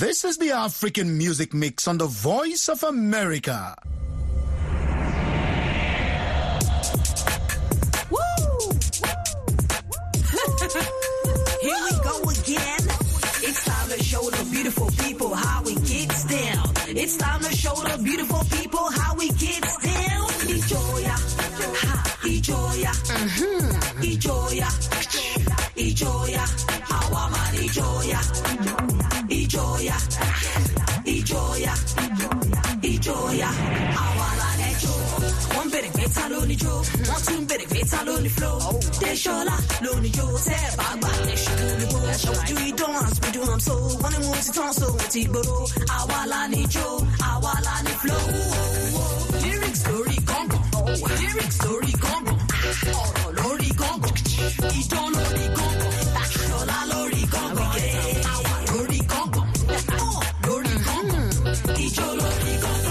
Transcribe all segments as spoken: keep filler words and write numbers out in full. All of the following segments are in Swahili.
This is the African Music Mix on the Voice of America. Here we go again. It's time to show the beautiful people how we gets down. It's time to show the beautiful people how we gets down. Ijoya, ha, Ijoya, mhm, Ijoya, Ijoya, Awaman Ijoya, Ijoya, Ijoya, Ijoya, Awalan Ejo. One bit of guitar lonely Joe, one two bit of guitar lonely flow. Deshola lonely Joe, say baba, deshola lonely Joe. Do you dance? We do I'm so one and one to dance so what's it bro? Awalan Ejo, Awalan flow. Lyric story combo, lyric story combo. Oh, lori combo, Ijo lori combo, Shola lori combo, lori combo, oh, lori combo, Ijo lori combo,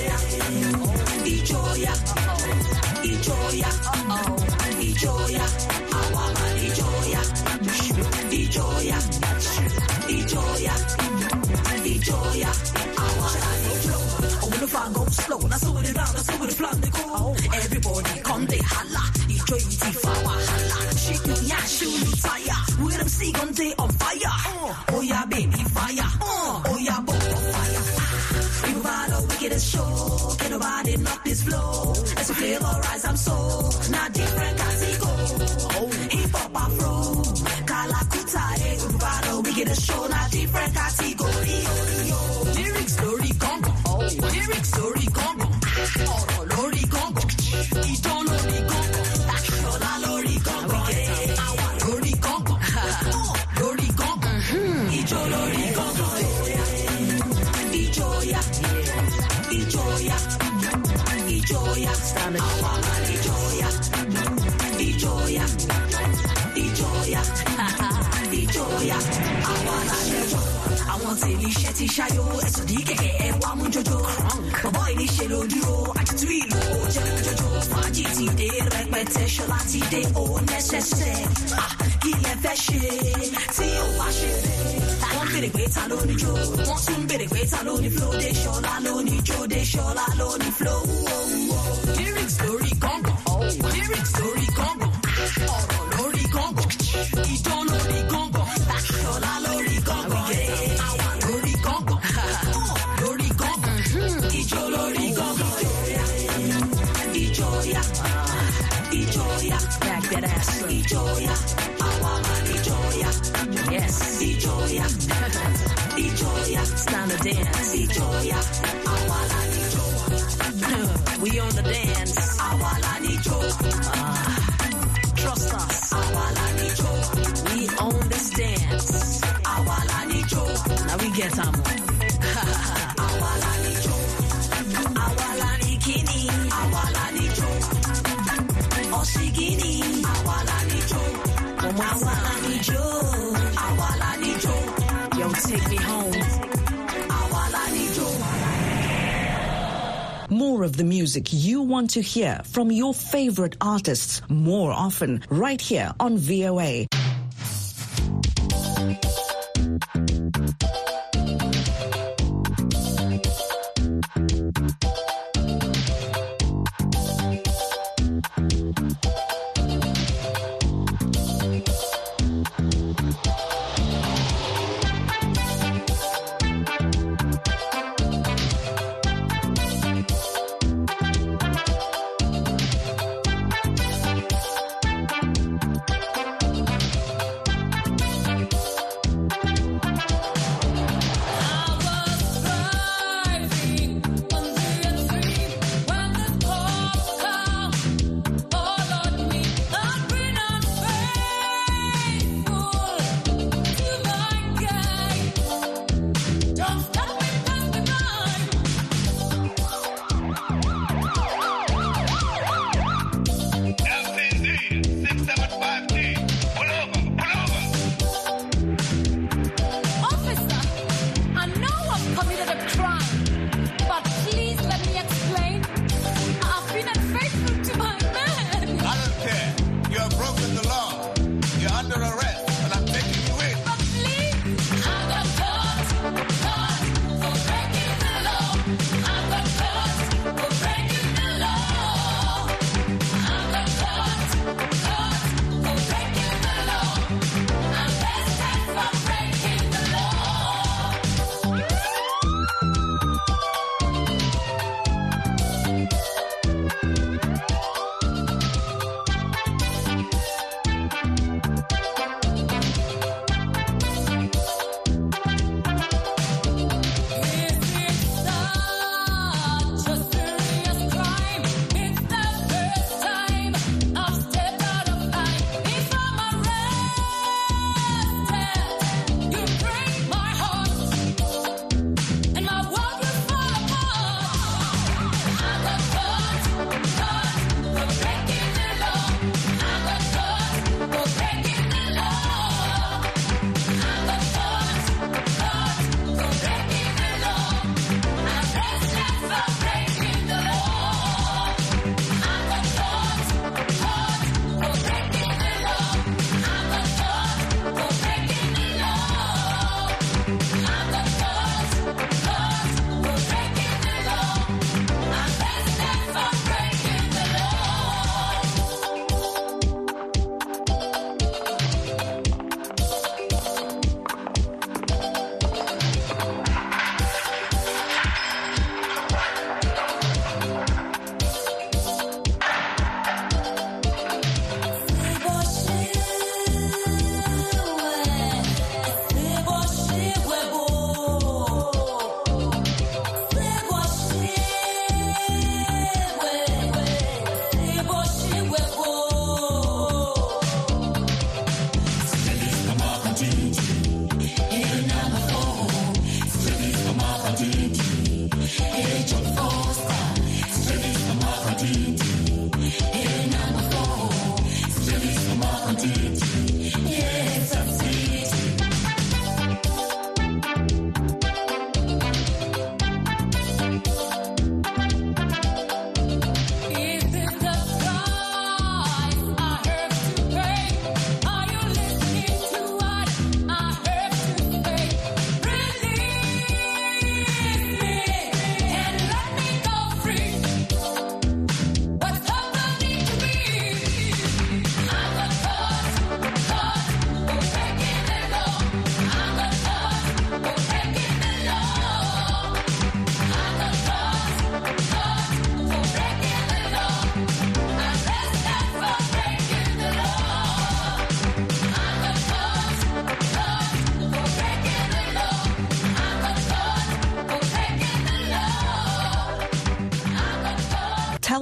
Ijoya, Ijoya, oh, Ijoya, Awaman Ijoya, Ijoya, Ijoya, Ijoya, Awaman Ijoya. Oh, when the fire goes slow, that's over the round, that's over the plan they go. Everybody come they holla, Ijoya Tifawa holla. Shake me, yeah, shoot me tire. With them see gun they on fire. Oh yeah, baby fire. Oh yeah, boy fire. You provide a wickedest show. Can nobody knock this flow? As a flavor rise, I'm so not different as he go. Hip hop afro, Kalakuta, eh? You provide a wickedest show, not different category. Lyric story combo, lyric story combo. Oh, lori combo, Ito lori combo, Shola lori combo, lori combo, oh, lori combo, Ijo lori combo, Ijoya, Ijoya, Ijoya, Awaman Ijoya, Ijoya, Ijoya, Ijoya, Awaman Ijoya. Àwọn tèmi iṣẹ́ ti ṣáyó ẹ̀sùn ní kẹ̀kẹ́ ẹ̀ wá mú jọjọ. Bọ̀bọ̀ ìní ṣe ló dúró àjùtú ìlú ó jẹ́ mú jọjọ. Fàájì ti dé rẹpẹtẹ ṣọlá ti dé ó nẹ́sẹ̀sẹ̀. Kí lẹ fẹ́ ṣe tí ó bá ṣe fẹ́? Wọ́n bèrè pé ta ló ní jó, wọ́n tún bèrè pé ta ló ní flow. Dé ṣọlá ló ní jó, dé ṣọlá ló ní flow. Lyrics lórí Congo, lyrics lórí Congo, ọ̀rọ̀ lórí Congo, ìdán lórí Congo, ṣọlá lórí Congo, lórí Congo, lórí Congo, ìjó lórí Congo. Ijoya, Ijoya, back that ass up. Ijoya, Awaman Ijoya, yes, Ijoya, Ijoya, it's time to dance. Ijoya, Awalan Ijoya, we on the dance. Awalan Ijoya, uh, trust us. Awalan Ijoya, we own this dance. Awalan Ijoya, now we get some more. Awalan Ijoya, Awalan Ikini, Awalan Ijoya, Osigini, Awalan Ijoya, Awalan Ijoya, Awalan Ijoya, yo, take me home. Awalan Ijoya. More of the music you want to hear from your favorite artists more often right here on V O A.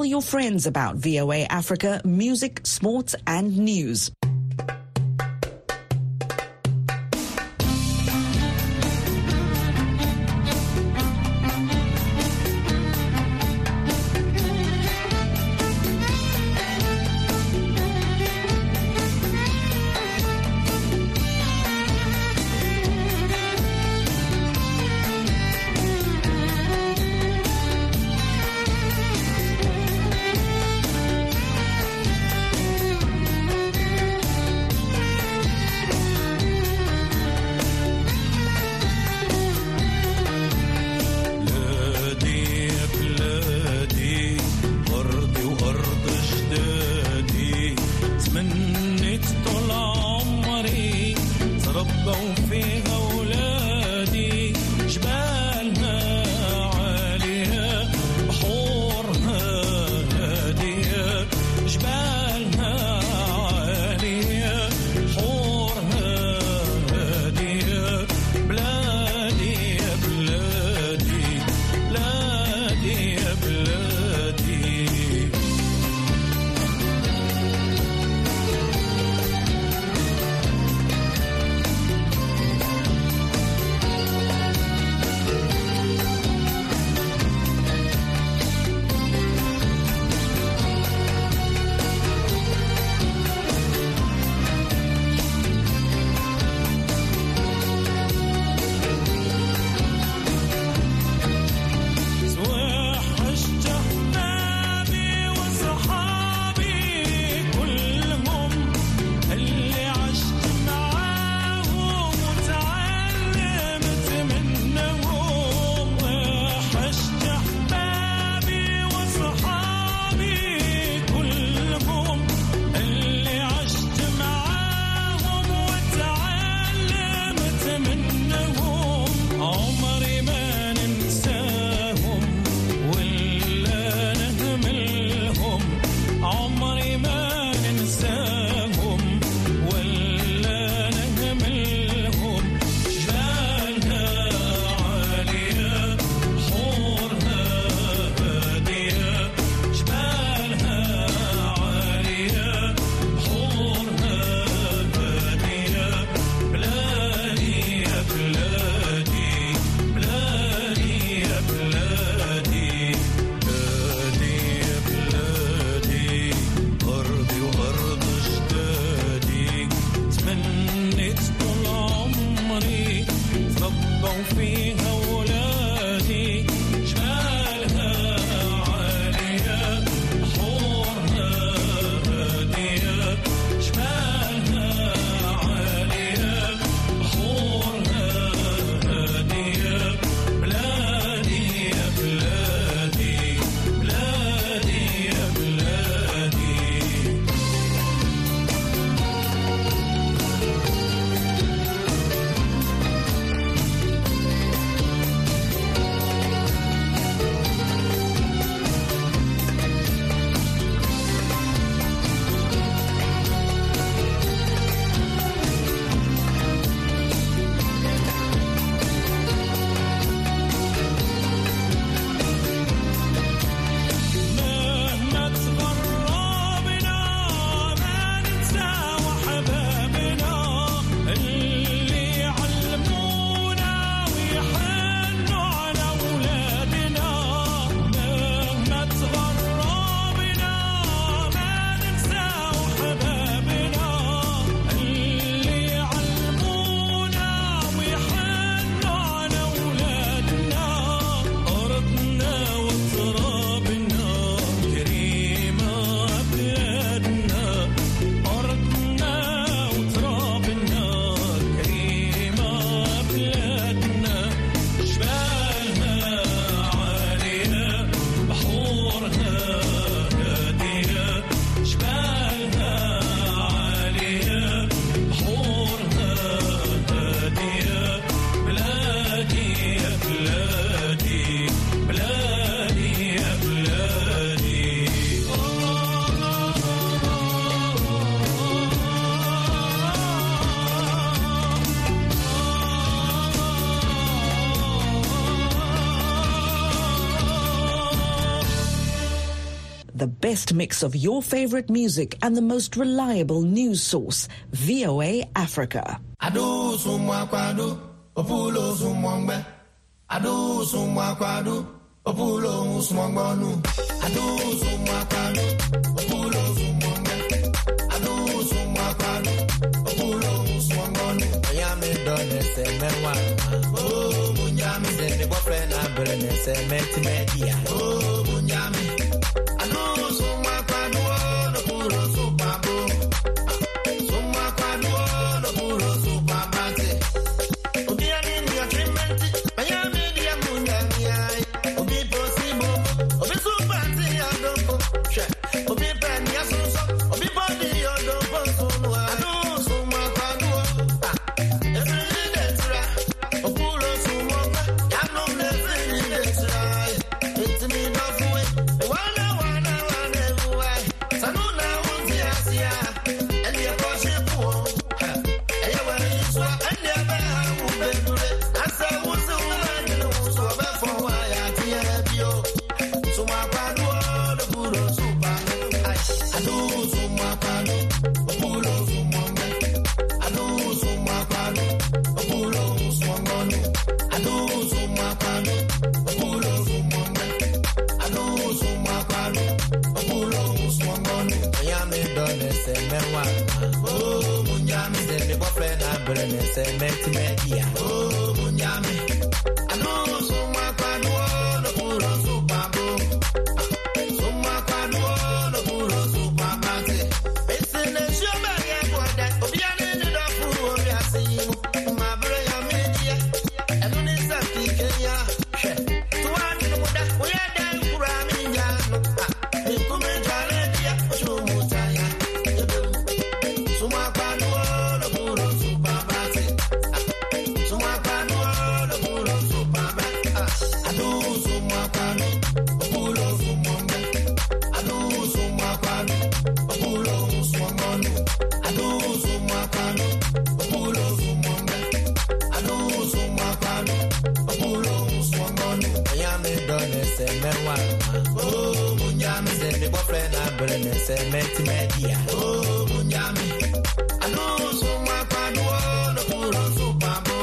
your friends about V O A Africa, music, sports and news. The best mix of your favorite music and the most reliable news source, V O A Africa. Adu sumwakwadu, opulo sumwangbe. Adu sumwakwadu, opulo sumwangonu. Adu sumwakwadu, opulo sumwangbe. Adu sumwakwadu, opulo sumwangonu. Oyame done se mewa. Oh, munyami se me boyfriend na brene se meti media. Oh, munyami. Adu sumwakwadu, opulo sumwangbo. Sumwakwadu, opulo sumwangbo. Obiani ni agreement. Oyame dia munyami ai. Obi possible. Obi supati adoko. She. Obi pani asuso. Obi body odoko sunu. Adu sumwakwadu. Ah. Every day try. Opulo sumwangbo. Yano never day try. It's me not way. Wana wana wana why. Sanuna unti asia. And the approach po. Eh ya wani swa and the ba u bedure. Asa usu wani no so ba for why atia bio. Sumwakwadu opulo supa. Ai. Adu sumwakwadu. Opulo sumwangbo. Adu sumwakwadu. Opulo sumwangonu. Adu sumwakwadu. Opulo sumwangbo. Adu sumwakwadu. Opulo sumwangonu. Oyame done se mewa. Oh, munyami se me boyfriend na brene se meti media. Oh, munyami. Adu sumwakwadu. Opulo supabo. Sumwakwadu. Opulo supabate. Besene shoba ya kwada. Obiane ni dafu obiasimu. Mabre ya media. Enu ni sati Kenya. She. Tuwani numuda. Uyada ukura minjano. Ah. Nikume jaledia. Oshumutaya. Sumwakwadu. Opulo supabate. Sumwakwadu. Opulo supabate. Adu sumwakwadu. Opulo sumwangbe. Adu sumwakwadu. Opulo sumwangonu. Adu sumwakwadu. Opulo sumwangbe. Adu sumwakwadu. Opulo sumwangonu. Oyame done se mewa. Oh, munyami se me boyfriend na brene se meti media. Oh, munyami. Adu sumwakwadu. Opulo supabo.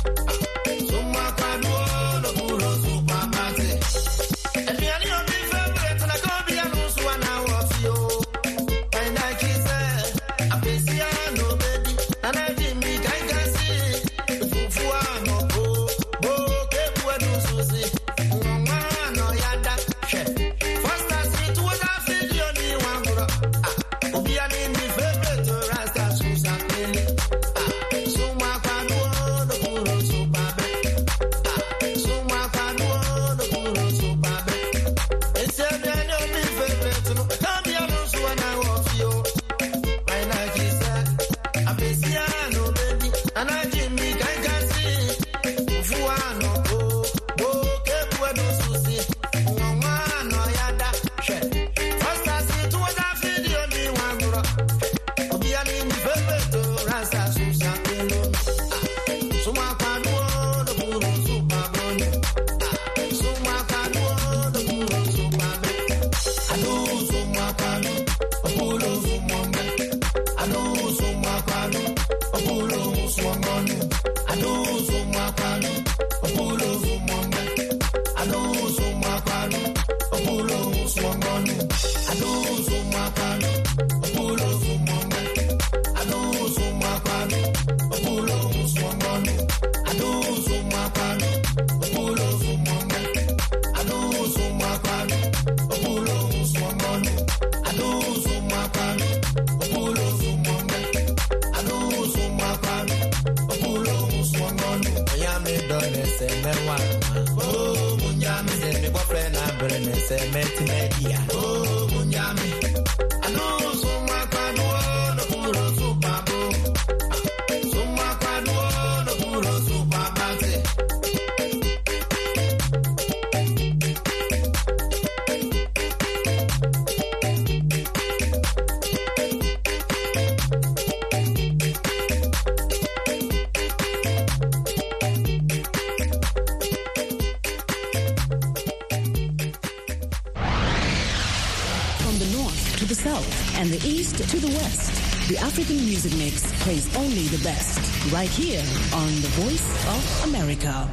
Sumwakwadu. Opulo supabate. Ebiani obi favorite na kobi anusu wana wofio. And I kiss her. Apesia no baby. And I jimmy kankasi. Fufua no bo. Bo kebu anusu si. Mwa no yada. She. First I see to what I feel you ni wangura. Ah. Obiani ni favorite rasta susa pele. Ah. Sumwakwadu. Opulo supabe. Ah. Sumwakwadu. Opulo supabe. It's a brand new favorite. No, can't be a loose one. I want you. My night is that. I'm busy, I know, baby. And I Jimmy can't see. Fuano, oh, oh, Kepuano Susi. Mwana, Yada, She. First I see to what I feel you need one. Obiani in the favorite. Rasa Susa, Pelo. Sumwakwadu. Opulo supabone. Sumwakwadu. Opulo supabe. Adu sumwakwadu. Opulo sumwangbe. Adu sumwakwadu. Opulo sumwangonu. Adu sumwakwadu. Opulo sumwangbe. Adu sumwakwadu. Opulo sumwangonu. Adu sumwakwadu. Opulo sumwangbe. Adu sumwakwadu. Opulo sumwangonu. Adu sumwakwadu. Opulo sumwangbe. Adu sumwakwadu. Opulo sumwangonu. Adu sumwakwadu. Opulo sumwangbe. Adu sumwakwadu. Opulo sumwangonu. Oyame done se mewa. Oh, munyami se me boyfriend na brene se meti media. Oh, munyami. Adu sumwakwadu. Opulo supabo. Sumwakwadu. Opulo supabate. to the south and the east to the west. The African Music Mix plays only the best right here on The Voice of America.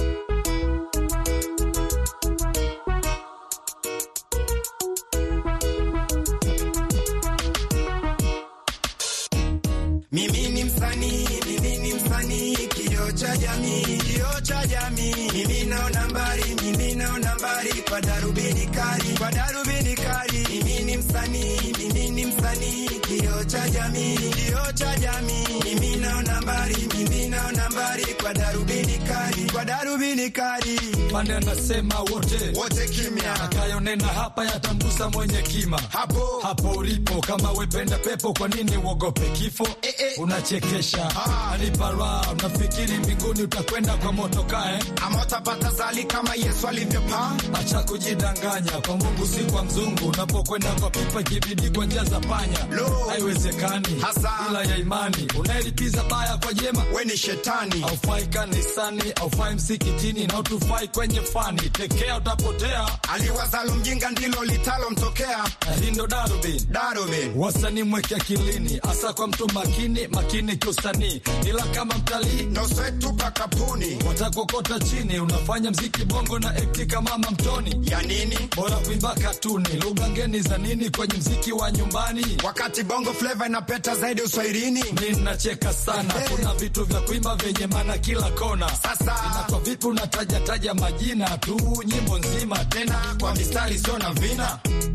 Mimi ni msanii, mimi ni msanii, kioo cha jamii, kioo cha jamii. Mimi naona mbali, mimi naona mbali kwa darubini kali, kwa darubini kali. Mimi ni msanii, mimi ni msanii, kioo cha jamii, kioo cha jamii. Mimi naona mbali, mimi naona mbali kwa darubini kali, kwa darubini kali. Pande anasema wote, wote kimya. Akayonena hapa yatamgusa mwenye kima. Hapo, hapo ulipo kama wependa pepo kwa nini uogope kifo? Eh, eh. Unachekesha, anipara, unafikiri mbinguni utakwenda kwa moto kae? Ama utapata zali kama Yesu alivyopaa? Acha kujidanganya, kwa Mungu si kwa mzungu. Unapokwenda kwa pipa kibidi kwa njia za panya. Haiwezekani, hasa ila ya imani. Unaelipiza baya kwa jema, we ni shetani. Aufai kanisani, aufai msikitini, na utufai kwenye fani. Tekea utapotea, aliwazalo mjinga ndilo litalo mtokea. Na hindo darubini, darubini. Wasani mweke akilini, asa kwa mtu makini, makini kiusanii. Ila kama mtalii, no swetu pakapuni. Watakokota chini, unafanya mziki bongo na ekti kama mama mtoni. Ya nini? Bora kuimba katuni, lugha ngeni za nini kwenye mziki wa nyumbani? Wakati bongo flavor inapeta zaidi uswahilini. Mimi nacheka sana, hey. Kuna vitu vya kuimba venye maana kila kona. Sasa inakwa vipi unataja taja majina tu, nyimbo nzima tena kwa mistari sio na vina.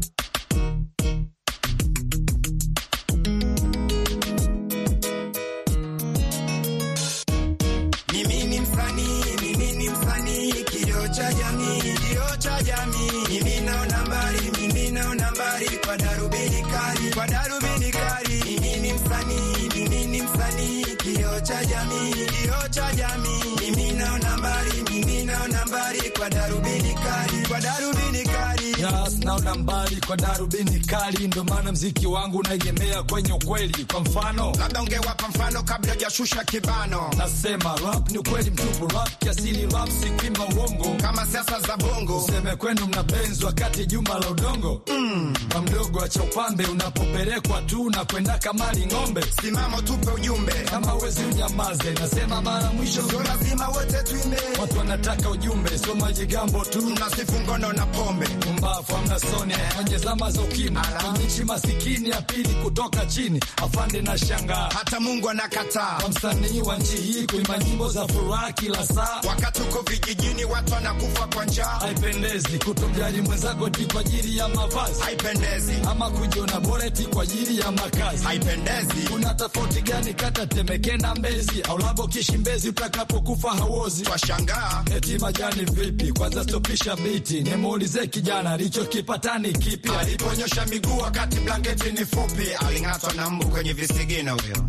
Mimi ni msanii, mimi ni msanii, kioo cha jamii, kioo cha jamii. Mimi naona mbali, mimi naona mbali kwa darubini kali, kwa darubini kali. Mimi ni msanii, mimi ni msanii, kioo cha jamii, kioo cha jamii. Mimi naona mbali, mimi naona mbali kwa darubini kali, kwa darubini kali. Yes, naona mbali kwa darubini kali, ndo maana mziki wangu unaegemea kwenye ukweli. Kwa mfano, labda ungewapa mfano kabla hujashusha kibano. Nasema rap ni ukweli mtupu, rap kiasili, rap si kuimba uongo kama siasa za bongo. Useme kwenu mnapenzi wakati juma la udongo. Mm. Kwa mdogo acha upambe, unapopelekwa tu na kwenda kamali ng'ombe. Simamo tupe ujumbe, kama wezi unyamaze. Nasema mara mwisho, so lazima wote tuime. Watu wanataka ujumbe, so majigambo tu. Mnasifu ngono na pombe, mbafu amna soni, kwenye zama za ukimwi. Kwenye nchi masikini ya pili kutoka chini, afande na shangaa. Hata Mungu anakataa kwa msanii wa nchi hii kuimba nyimbo za furaha kila saa. Wakati uko vijijini watu wanakufa kwa njaa. Haipendezi kutomjali mwenzako ti kwa ajili ya mavazi. Haipendezi. Ama kujiona bora ti kwa ajili ya makazi. Haipendezi. Kuna tofauti gani kata Temeke na Mbezi? Au labo Kishimbezi utakapokufa hauozi? Twashangaa eti majani vipi? Kwanza stopisha biti, nimuulize kijana alichokipatani kipi? Aliponyosha miguu wakati blanketi ni fupi, aling'atwa na mbu kwenye visigino huyo.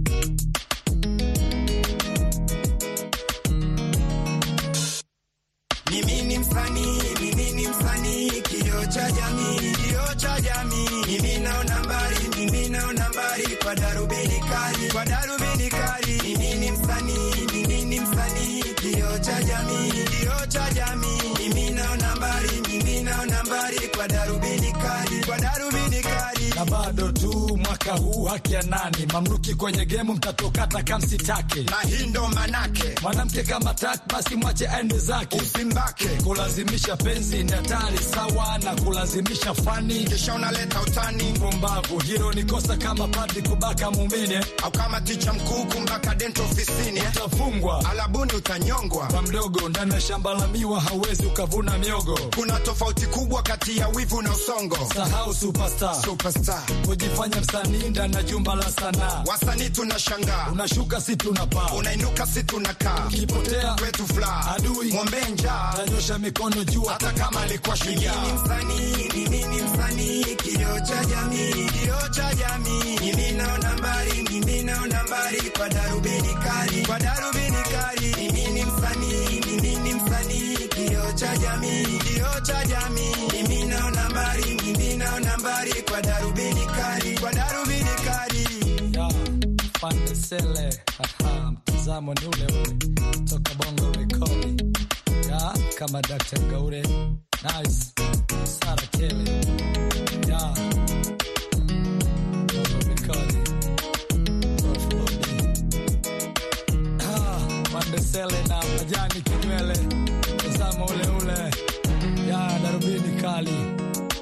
Mimi ni msanii, mimi ni msanii, kioo cha jamii, kioo cha jamii. Mimi naona mbali, mimi naona mbali kwa darubini kali, kwa darubini kali. Mimi ni msanii, mimi ni msanii, kioo cha jamii, kioo cha jamii. Mimi naona mbali, mimi naona mbali kwa darubini kali, kwa darubini kali. Na bado tu mwaka huu haki ya nani? Mamluki kwenye gemu mtatokata kamsitake. Na hii ndo manake, mwanamke kama tak basi mwache aende zake. Usimbake. Kulazimisha penzi ni hatari sawa na kulazimisha fani, kisha unaleta utani. Mpumbavu, hilo ni kosa kama padri kubaka muumini. Au kama ticha mkuu kumbaka dento ofisini. Utafungwa, alabuni utanyongwa. Kwa mdogo ndani ya shamba la miwa hauwezi ukavuna miogo. Kuna tofauti kubwa kati ya wivu na usongo. Sahau superstar, superstar. Kujifanya msanii ndani ya jumba la sanaa. Wasanii tunashangaa, unashuka si tunapaa, unainuka si tunakaa. Kipotea kwetu fla, adui ng'ombe njaa, tanyosha mikono juu hata kama alikuwa shujaa. Mimi ni msanii, mimi ni msanii, kioo cha jamii, kioo cha jamii. Mimi naona mbali, mimi naona mbali kwa darubini kali, kwa darubini kali. Mimi ni msanii, mimi ni msanii, kioo cha jamii, kioo cha jamii. Mimi naona mbali, mimi naona mbali kwa darubini kali, kwa darubini kali. Ya, Fande Sele, haha, mtazamo ni ule ule, toka Bongo Rekodi. Ya, kama Doctor Gaure, nice, Sara Kelly. Ya, sele na majani kinywele, tazama ule ule ya darubini kali.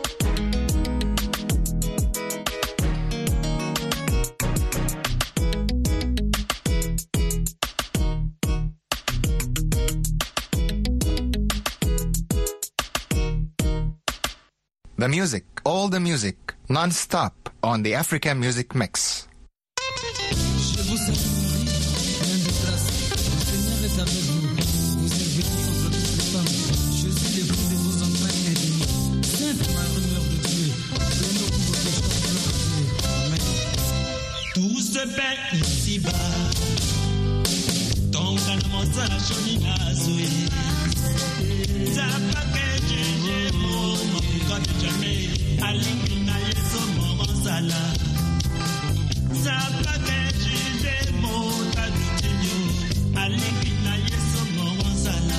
The music, all the music, non-stop on the African Music Mix. Je vous salue, plein de grâce. Le Seigneur est avec vous. Vous êtes bénie entre toutes les femmes. Je suis le fruit de vos entrailles bénies. Sainte Marie, Mère de Dieu, prenez pour vos péchés, gloire à Dieu. Amen. Tout se perd ici-bas. Ton calme, ça la choni la zoé. Ça pas que j'ai mon quand jamais. Alingi na yeso mo sala. Ça pas que j'ai mon tadutinho. Alingi na yeso mo sala.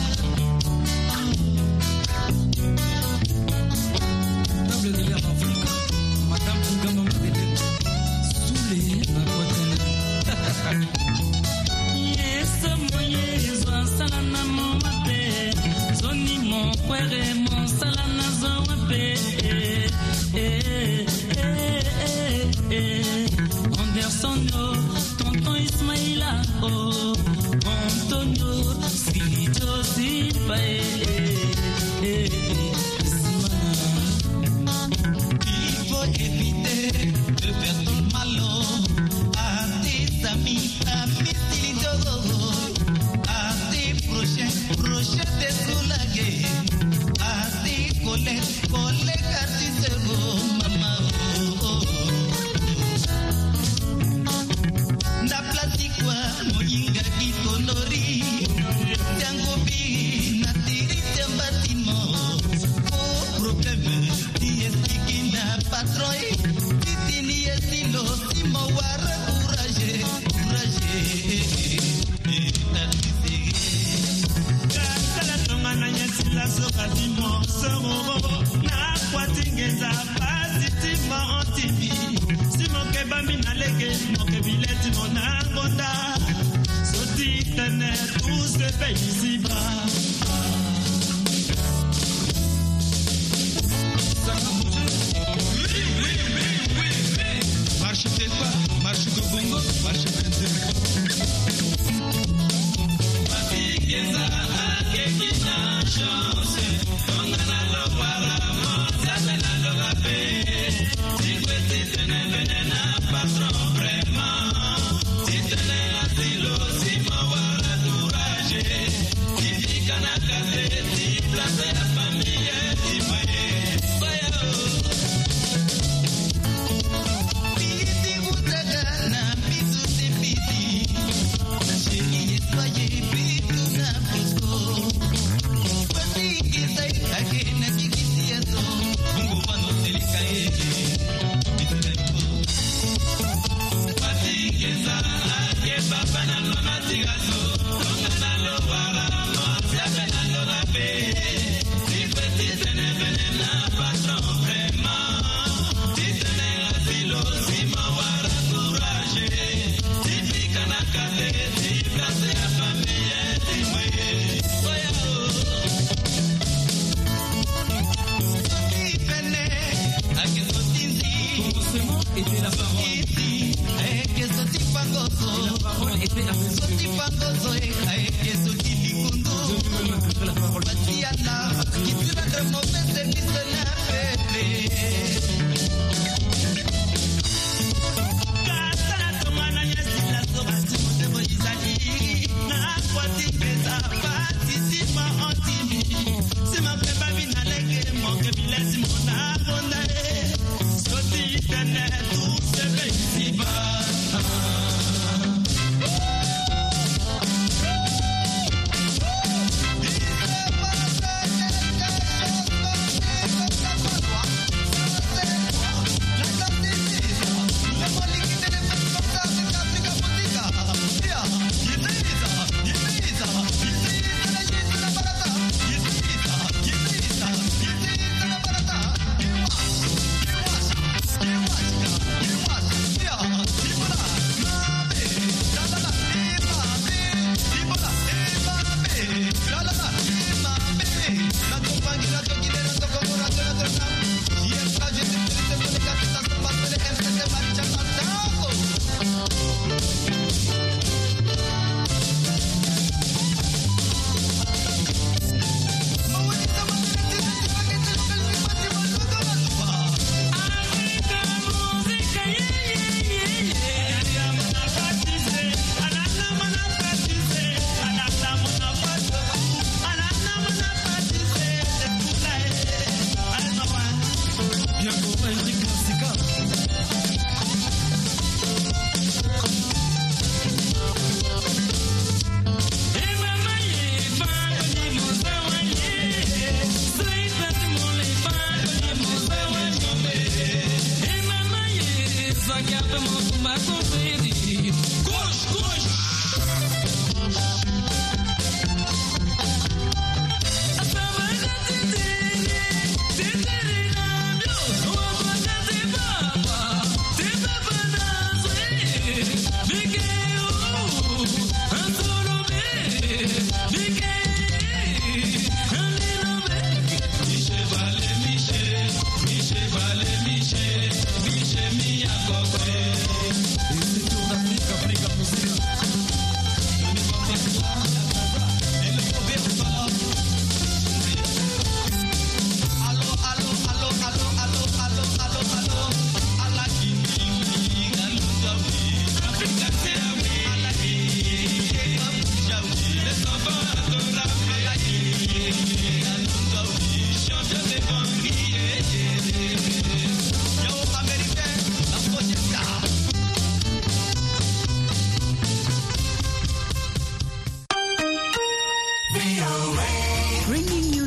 Table de l'air africain. Madame Tougama Madeleine. Soulé ma poitrine. Yeso moye zo sala na mo mate. Zoni mon kwere mon sala na zo wape. Anderson, tonton Ismaïla, oh, Antonio, Sito, Silva, eh, il faut éviter de faire du mal à tes amis, à mes idiots, à tes prochains, prochains de soulager, à tes collègues, collègues artistes, maman. Moyinga kikonori Tangobi natiri tembatimo Oh problème Di estikina patroi Titini estilo Simo wara courage Courage Kasala tonga na nyesila soka dimo Soro Na kwatingeza Pasitimo antibi Simo kebambi na lege Moke bileti monangonda Tous ces pays ici-bas. Ça va bouger? Oui, oui, oui, oui, oui. Marche Telpa, marche Gobongo, marche Benzema. Patikeza, akekina chance. Tongana lo paramo, sabena lo rapé. Si kweti tene venena, patron vraiment. Si tene asilo, si mawa.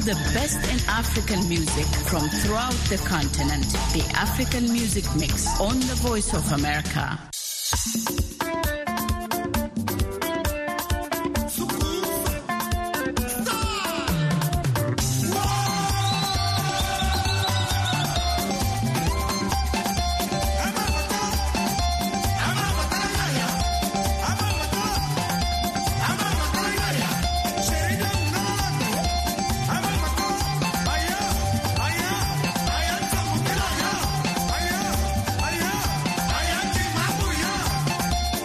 the best in African music from throughout the continent. The African Music Mix on the Voice of America. Aya, aya, aya, aya,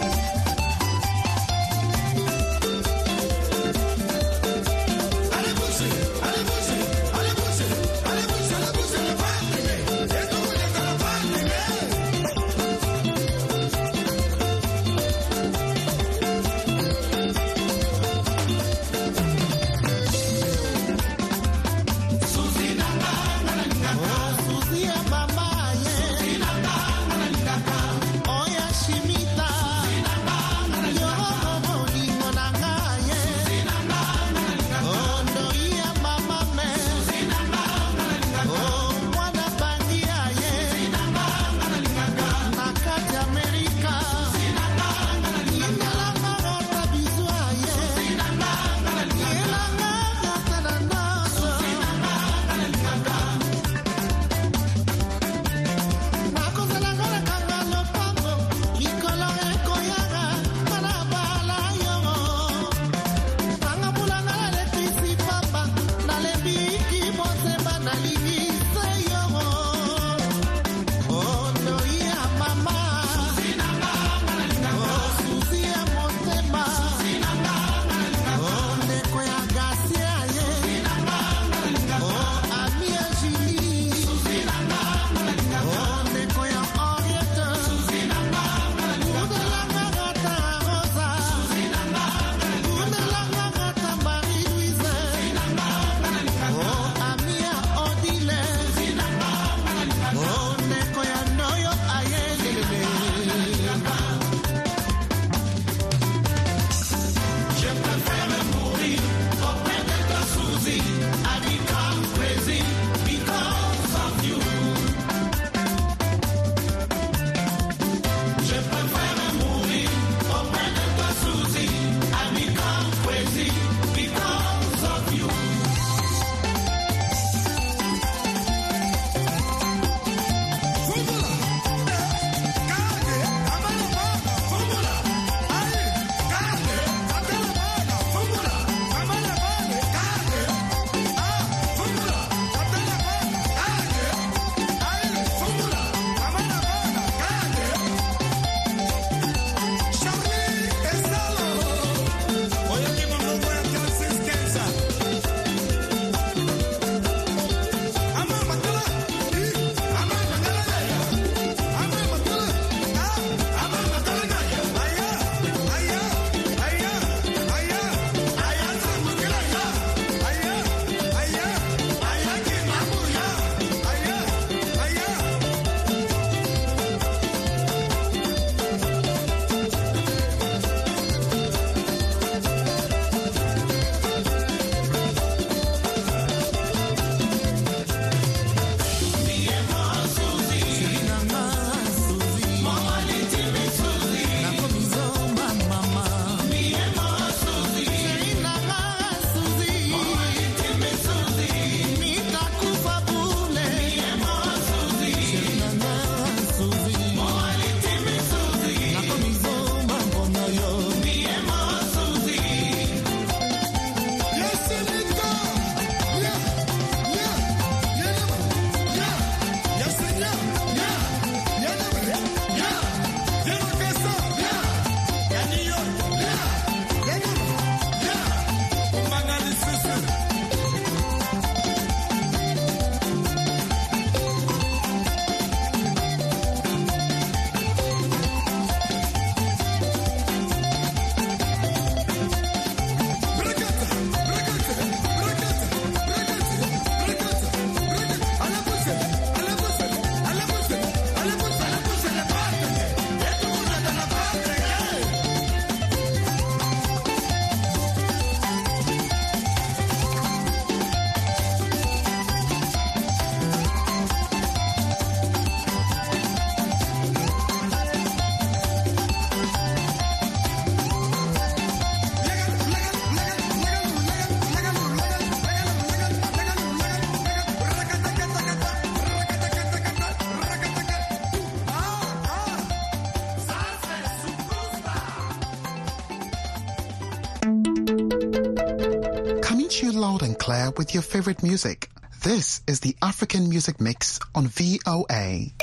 Claire with your favorite music. This is the African Music Mix on V O A.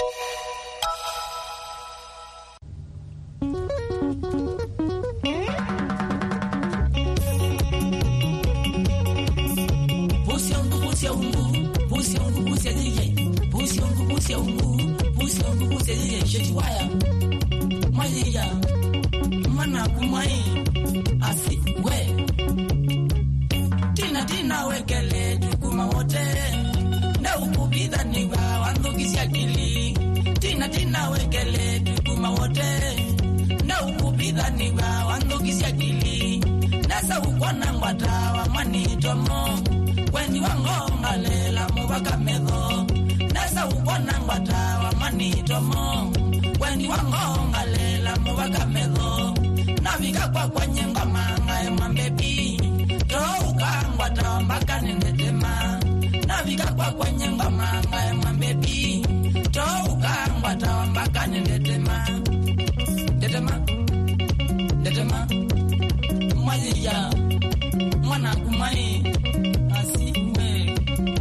Tina tina wekele tukuma wote na ukubidha niwa wandukisi akili. Tina tina wekele tukuma wote na ukubidha niwa wandukisi akili. Nasa ukwana ngwata wa manitomo weni wangonga lela mubaka medho. Nasa ukwana ngwata wa manitomo weni wangonga lela mubaka medho. Navika kwa kwa nyenga manga ema mbebi Touka ngwata mbaka nendetema Navika kwa kwa nyenga manga ema mbebi Touka ngwata mbaka nendetema Detema Detema Mwazija Mwana kumai Asiwe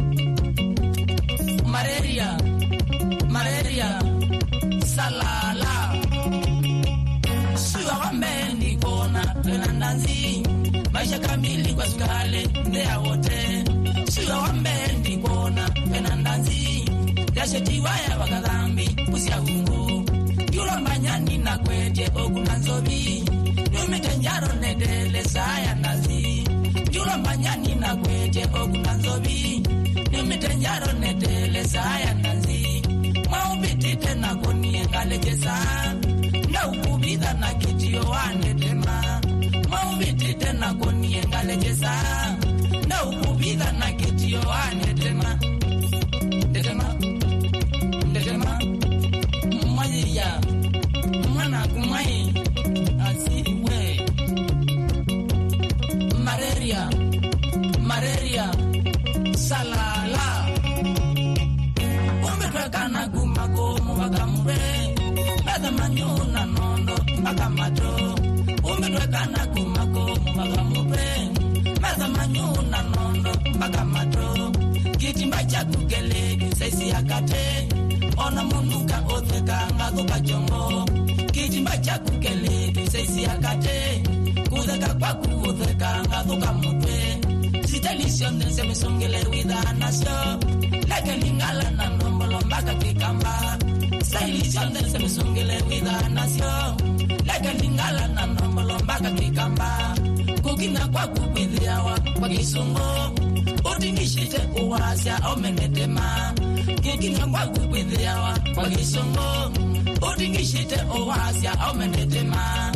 Malaria Malaria Salala Suwa wambendi kona Tenandazi Maisha kamili kwa skale Ndea wote Suwa wambendi kona Tenandazi Dashe tiwaya wakadhambi Kusia ungo Yula mbanyani na kwete Okuna nzobi Numite njaro nedele Saya nazi Yula mbanyani na kwete Okuna nzobi Numite njaro nedele Saya nazi Maubiti tena konie Kalekesa Na ukubidha na kitio wanetema Maubiti tena konie Kalekesa Na ukubidha na kitio wanetema Detema Detema Mwajia Mwana kumai Asiwe Malaria Malaria Salala Umetwekana gumagomu wakamure Bada manyuna nondo mpaka mato Umetwekana gumagomu wakamure Bada manyuna nondo mpaka mato Kitimba cha kukele saisi akate Ona munduka otheka ngagoka chongo Kitimba cha kukele saisi akate Kudeka kwa kutheka ngagoka mutwe Sitalisyon den se misongele wida nasyo Leke lingala na nombolo mbaka kikamba Sitalisyon den se misongele wida nasyo Leke lingala na nombolo mbaka kikamba Kukina kwa kubidhiawa kwa kisungo Utingishite uwasya omenetema Kukina kwa kubidhiawa kwa kisungo Utingishite uwasya omenetema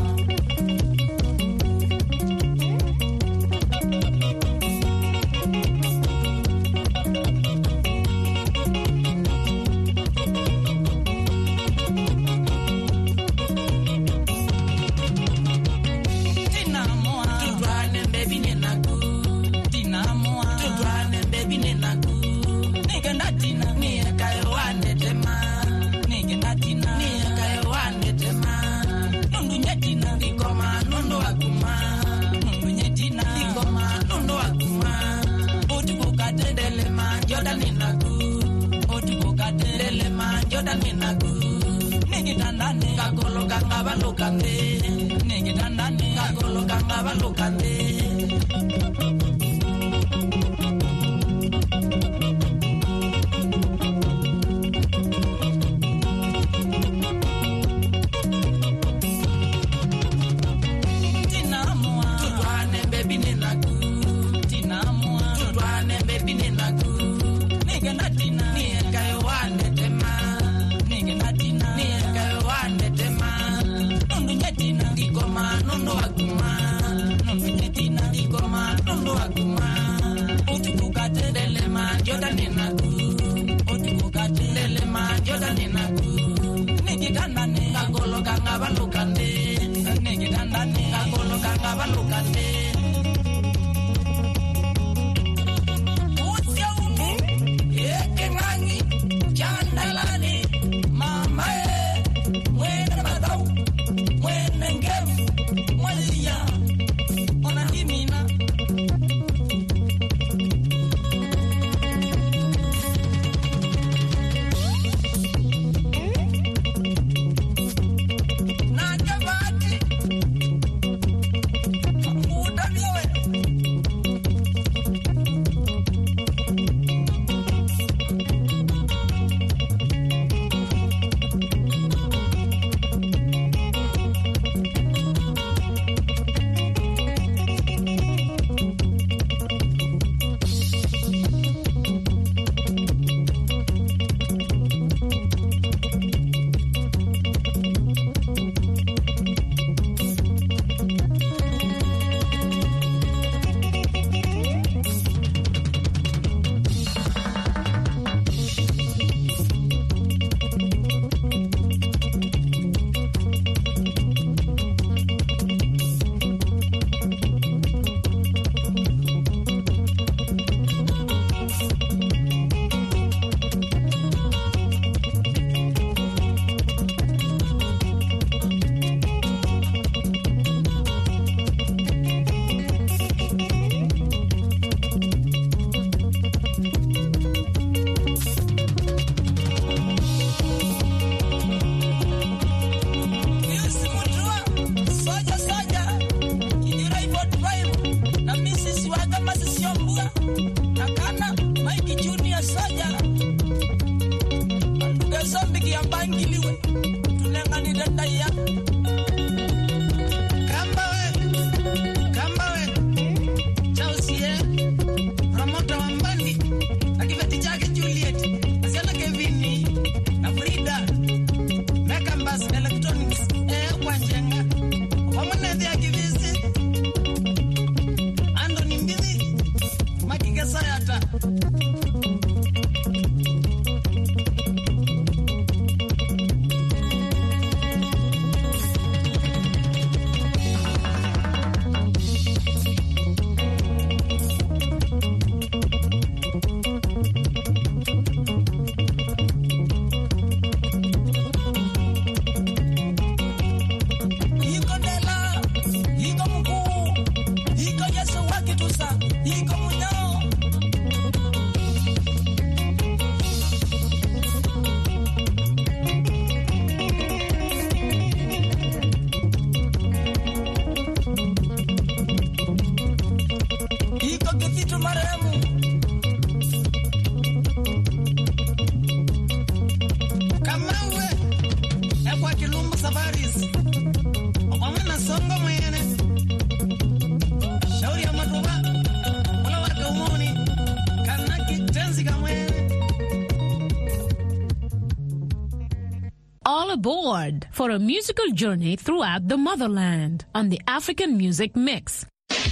All aboard for a musical journey throughout the motherland on the African Music Mix.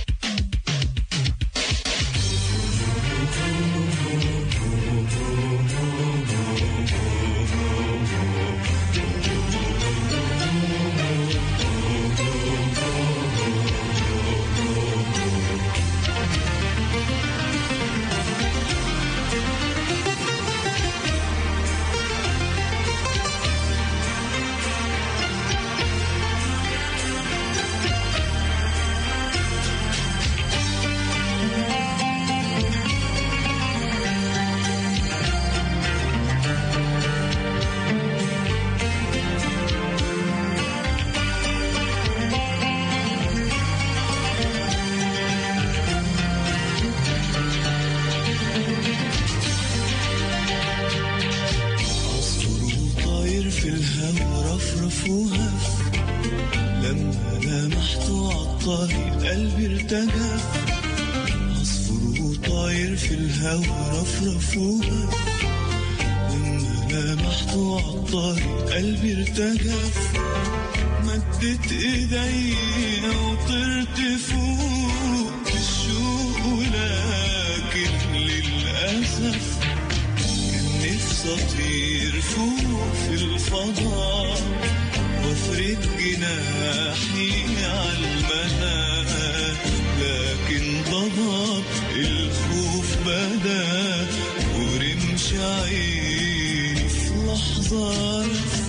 مدت ايدي وطرت فوق الشوق ولكن للأسف كان نفسي اطير فوق في الفضاء وافرد جناحي عالمدى لكن ضبط الخوف بدا ورمش عيني في لحظة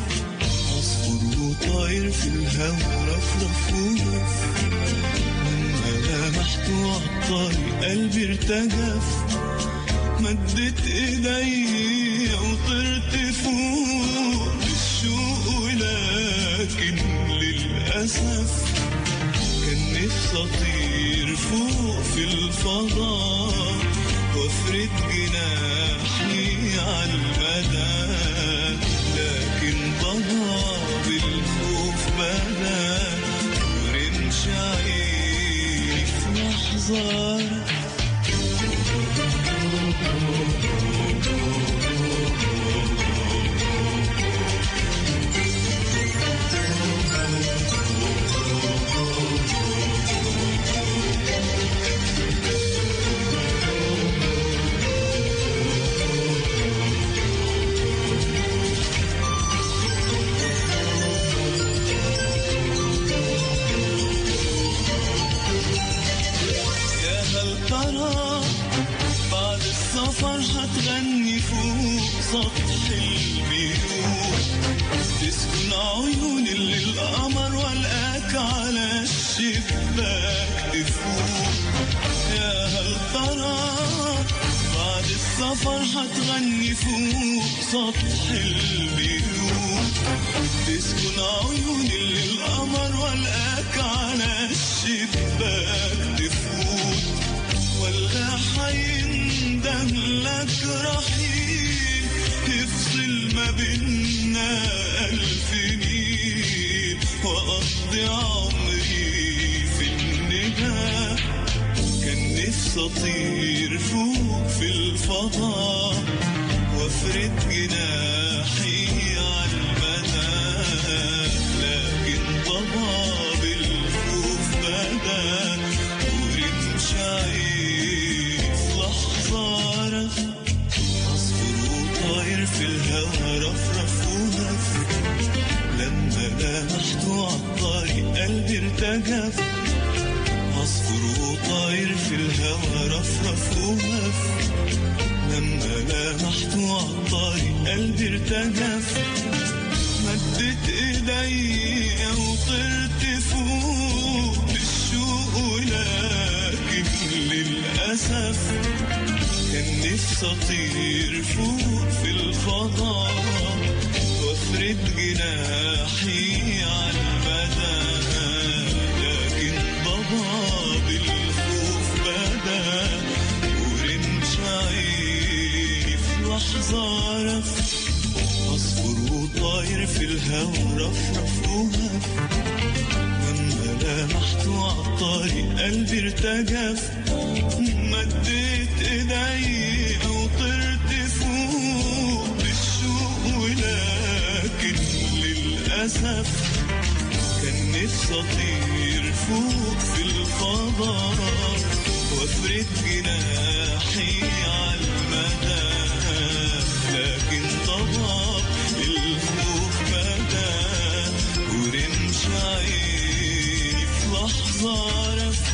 طاير في الهوا رفرف ورف لما لمحته عالطريق قلبي ارتجف مدت ايدي وطرت فوق الشوق ولكن للأسف كان نفسي اطير فوق في الفضاء وافرد جناحي عالمدى لكن ضباب الخوف بدا ورمش عيني في لحظة هتغني فوق سطح البيوت تسكن عيون اللي القمر والقاك على الشباك تفوق يا هل ترى بعد السفر هتغني فوق سطح البيوت تسكن عيون اللي القمر والقاك على الشباك تفوت ولا حيندم لك رحيل يفصل ما بيننا ألف ميل وأقضي عمري في النداء كان نفسي أطير فوق في الفضاء وافرد جناحي عالمدى لكن ضباب الخوف بدا ورمش عيني في لحظة عصفور وطاير في الهوا رفرف ونف لما لمحته عالطريق قلبي ارتجف عصفور وطاير في الهوا رفرف ونف لما لمحته عالطريق قلبي ارتجف مدت ايدي وطرت فوق بالشوق ولكن للأسف كان نفسي اطير فوق في الفضاء وافرد جناحي عالمدى لكن ضباب الخوف بدا ورمش عيني في لحظة رف عصفور وطاير في الهوا رفرف وهف لما لمحته عالطريق قلبي ارتجف مديت ايدي وطرت للأسف كان نفسي أطير فوق في الفضاء وافرد جناحي على المدى، لكن طبعا الخوف بدا ورمش عيني في لحظة عرف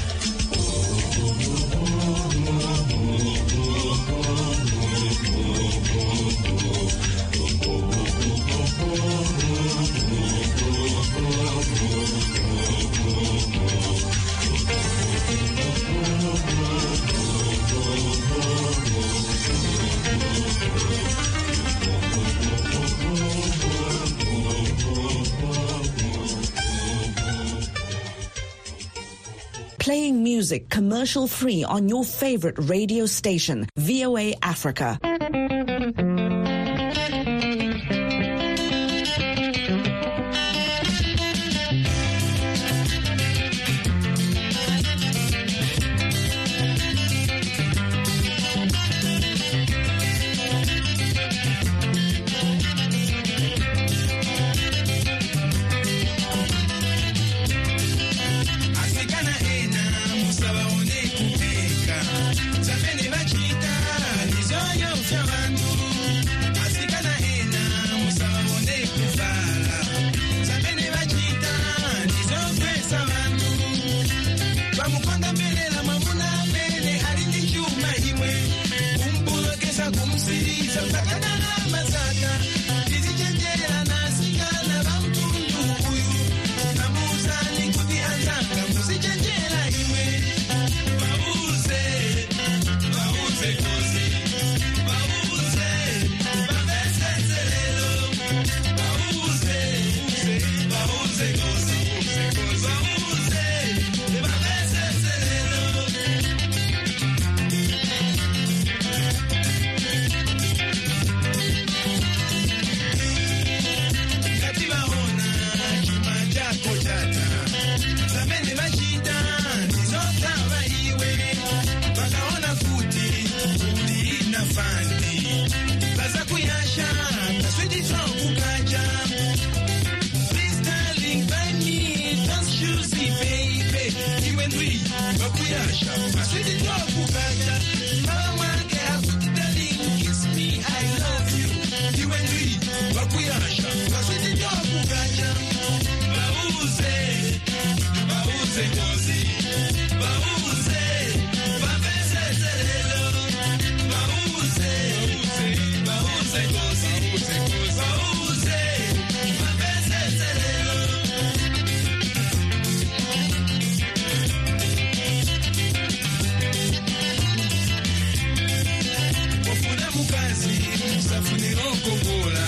Playing music commercial free on your favorite radio station, V O A Africa. Safuniro Kongola